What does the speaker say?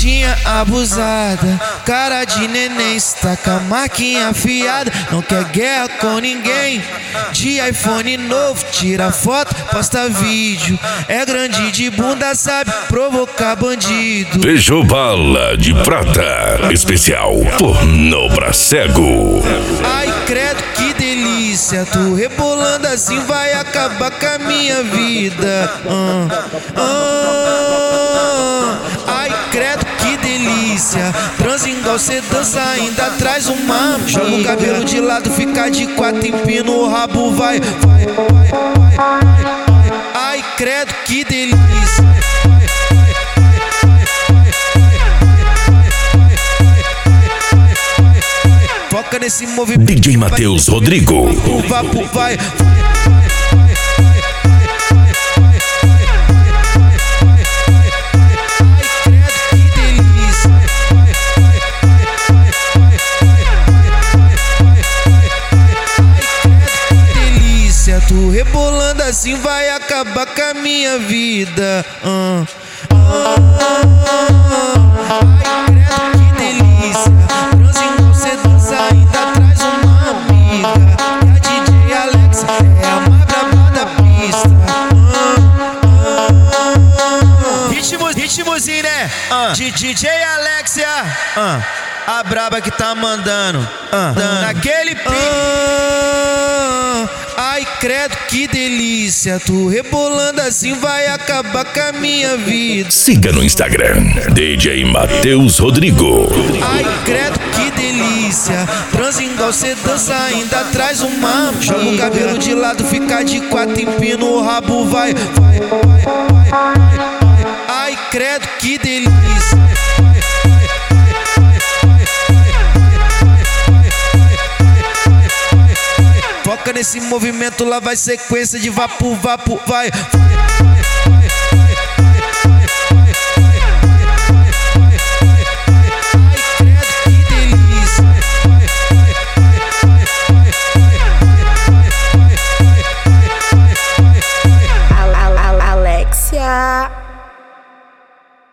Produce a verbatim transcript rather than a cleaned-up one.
Bundinha abusada, cara de neném, está com a marquinha afiada. Não quer guerra com ninguém, de iPhone novo, tira foto, posta vídeo. É grande de bunda, sabe provocar bandido. Beijou bala de prata, especial pornô pra cego. Ai credo que delícia, tu rebolando assim vai acabar com a minha vida. ah, ah. Ai credo que delícia, transa igual cê dança, ainda traz uma amiga. Joga o cabelo de lado, fica de quatro, empina o rabo, vai, vai, vai, vai, vai. Ai credo que delícia. Foca nesse movimento. D J Matheus Rodrigo. Vapo vai. Tu rebolando assim vai acabar com a minha vida. ah, ah, ah. Ai credo que delícia, transa igual cê dança, ainda traz uma amiga. E a D J Alex é a mais braba da pista. ah, ah, ah. Ritmos, ritmozinho, né? ah. De D J Alexia, ah. a braba que tá mandando, ah. naquele pique. ah, Ai credo que delícia, tu rebolando assim vai acabar com a minha vida. Siga no Instagram, D J Matheus Rodrigo. Ai credo que delícia, transa igual cê dança, ainda traz uma amiga. Joga o cabelo de lado, fica de quatro, empina o rabo, vai, vai, vai, vai, vai. Ai credo que delícia. Foca nesse movimento, lá vai sequência de vapo, vapo, vai, vai.